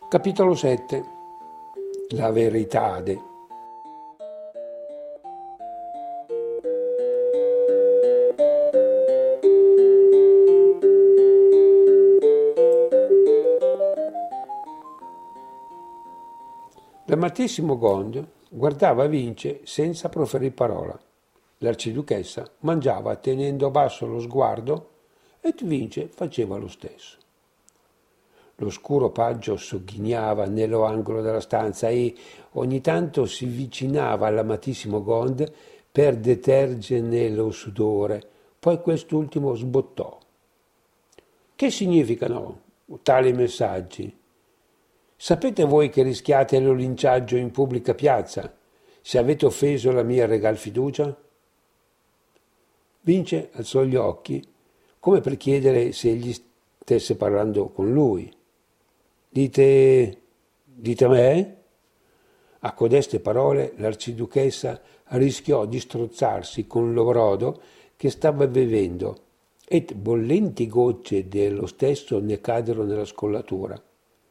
Capitolo 7. La veritade. L'amatissimo Gond guardava Vince senza proferir parola. L'arciduchessa mangiava tenendo basso lo sguardo e Vince faceva lo stesso. Lo scuro paggio sogghignava nello angolo della stanza e ogni tanto si avvicinava all'amatissimo Gond per detergerne lo sudore. Poi quest'ultimo sbottò. Che significano tali messaggi? Sapete voi che rischiate lo linciaggio in pubblica piazza se avete offeso la mia regal fiducia? Vince alzò gli occhi come per chiedere se egli stesse parlando con lui. Dite a me? A codeste parole l'arciduchessa rischiò di strozzarsi con lo brodo che stava bevendo e bollenti gocce dello stesso ne caddero nella scollatura.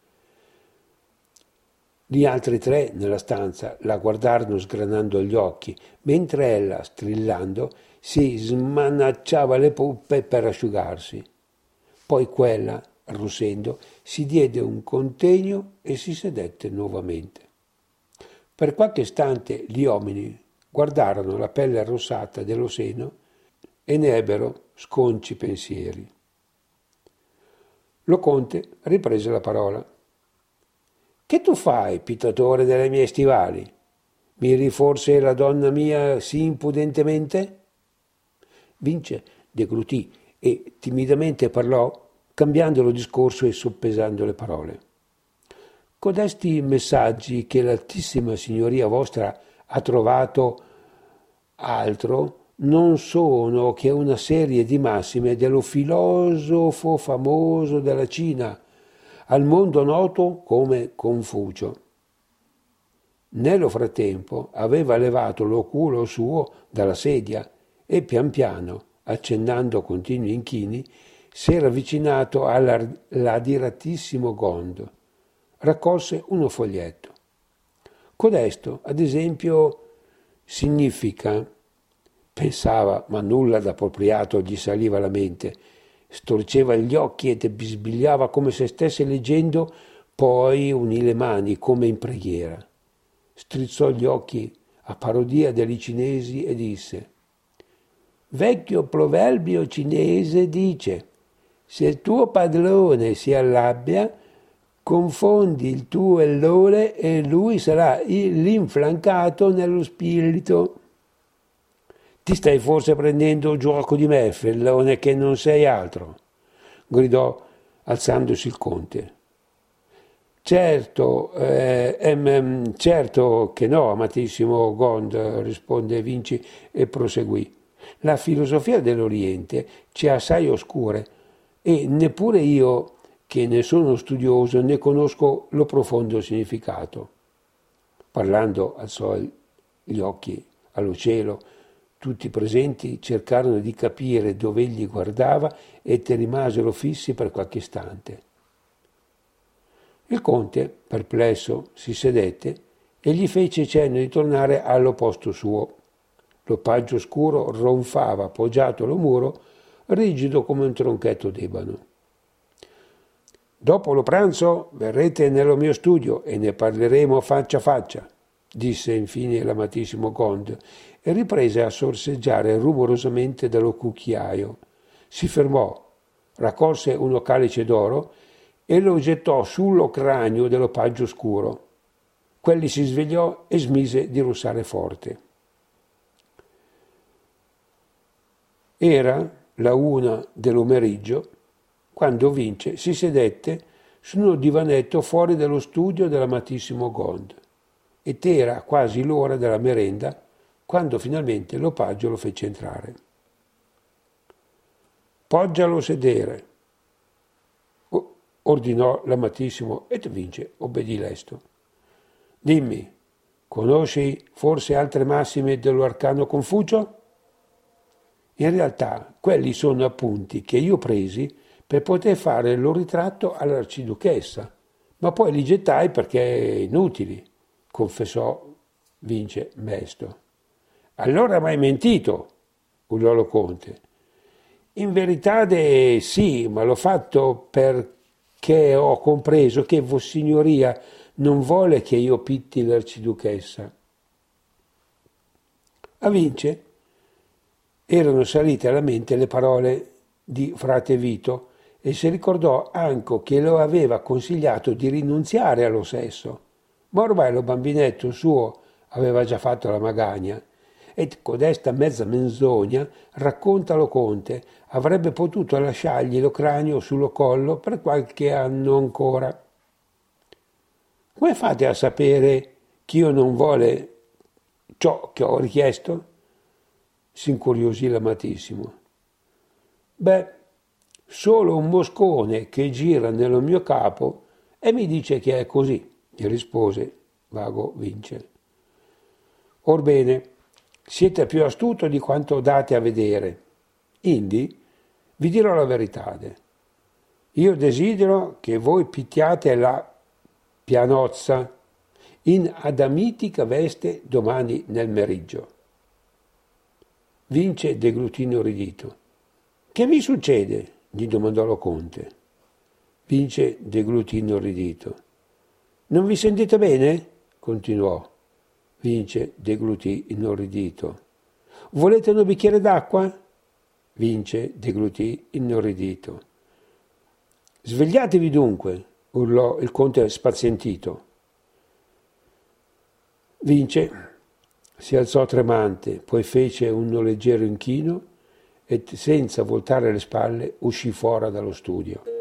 Gli altri tre nella stanza la guardarono sgranando gli occhi, mentre ella, strillando, si smanacciava le puppe per asciugarsi. Poi quella, arrossendo, si diede un contegno e si sedette nuovamente. Per qualche istante gli uomini guardarono la pelle arrossata dello seno e ne ebbero sconci pensieri. Lo conte riprese la parola. Che tu fai, pittatore delle mie stivali? Miri forse la donna mia sì impudentemente? Vince deglutì e timidamente parlò, cambiando lo discorso e soppesando le parole. Codesti messaggi che l'altissima signoria vostra ha trovato altro non sono che una serie di massime dello filosofo famoso della Cina, al mondo noto come Confucio. Nello frattempo aveva levato lo culo suo dalla sedia e pian piano, accennando continui inchini, si era avvicinato all'adiratissimo Gond. Raccolse uno foglietto. Codesto, ad esempio, significa, pensava, ma nulla d'appropriato gli saliva alla mente. Storceva gli occhi e bisbigliava come se stesse leggendo, poi unì le mani come in preghiera. Strizzò gli occhi a parodia degli cinesi e disse: vecchio proverbio cinese dice: se il tuo padrone si arrabbia, confondi il tuo errore e lui sarà l'infrancato nello spirito. Ti stai forse prendendo gioco di me, fellone, che non sei altro? Gridò alzandosi il conte. Certo che no, amatissimo Gond, risponde Vinci e proseguì. La filosofia dell'Oriente ci è assai oscure e neppure io, che ne sono studioso, ne conosco lo profondo significato. Parlando alzò gli occhi allo cielo. Tutti i presenti cercarono di capire dove egli guardava e rimasero fissi per qualche istante. Il conte, perplesso, si sedette e gli fece cenno di tornare allo posto suo. Lo paggio scuro ronfava appoggiato allo muro, rigido come un tronchetto d'ebano. Dopo lo pranzo verrete nello mio studio e ne parleremo faccia a faccia, disse infine l'amatissimo Gond e riprese a sorseggiare rumorosamente dallo cucchiaio. Si fermò, raccolse uno calice d'oro e lo gettò sullo cranio dello paggio scuro. Quelli si svegliò e smise di russare forte. Era la 1 del pomeriggio quando Vince si sedette su uno divanetto fuori dello studio dell'amatissimo Gond ed era quasi l'ora della merenda quando finalmente lo paggio lo fece entrare. Poggialo sedere, ordinò l'amatissimo ed Vince obbedì lesto. Dimmi, conosci forse altre massime dello arcano Confucio? In realtà quelli sono appunti che io presi per poter fare lo ritratto all'arciduchessa, Ma poi li gettai perché inutili, confessò Vince mesto. Allora m'hai mentito, urlò lo conte. In verità sì, ma l'ho fatto perché ho compreso che Vossignoria non vuole che io pitti l'arciduchessa. A Vince erano salite alla mente le parole di frate Vito e si ricordò anche che lo aveva consigliato di rinunziare allo sesso, ma ormai lo bambinetto suo aveva già fatto la magagna e codesta mezza menzogna, racconta lo conte, avrebbe potuto lasciargli lo cranio sullo collo per qualche anno ancora. Come fate a sapere che io non vuole ciò che ho richiesto? Si incuriosì l'amatissimo. Beh, solo un moscone che gira nello mio capo e mi dice che è così, gli rispose vago Vince. Orbene, siete più astuto di quanto date a vedere. Indi vi dirò la verità. Io desidero che voi pittiate la Pianozza in adamitica veste domani nel meriggio. Vince deglutì inorridito. Che vi succede? Gli domandò lo conte. Vince deglutì inorridito. Non vi sentite bene? Continuò. Vince deglutì inorridito. Volete un bicchiere d'acqua? Vince deglutì inorridito. Svegliatevi dunque, urlò il conte spazientito. Vince si alzò tremante, poi fece un leggero inchino e senza voltare le spalle uscì fuori dallo studio.